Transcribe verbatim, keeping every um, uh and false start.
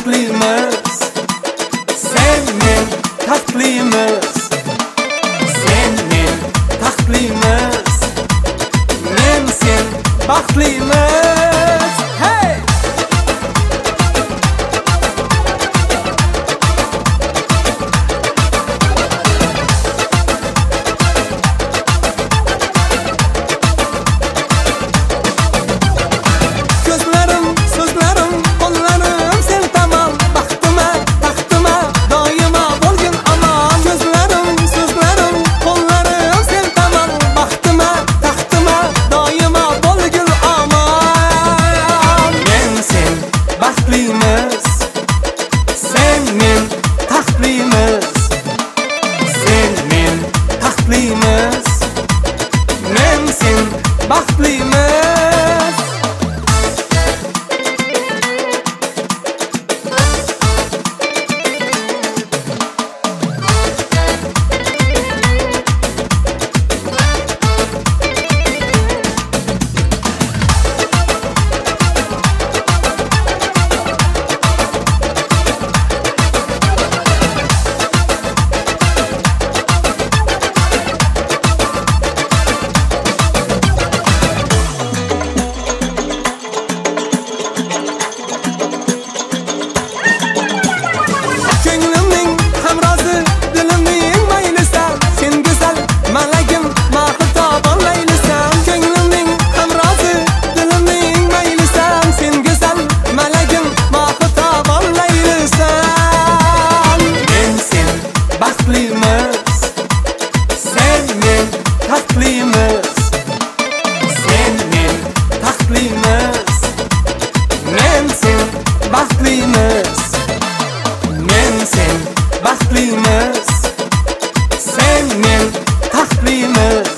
taxtlimiz. Sen men taxtlimiz. Sen men taxtlimiz. Men sen baxtlimiz. Hey! Sen men taxtlimiz. Sen men taxtlimiz. Men sen baxtlimiz. Sen men taxtlimiz. Sen men taxtlimiz. Men sen baxtlimiz. Men sen baxtlimiz. Sen men taxtlimiz.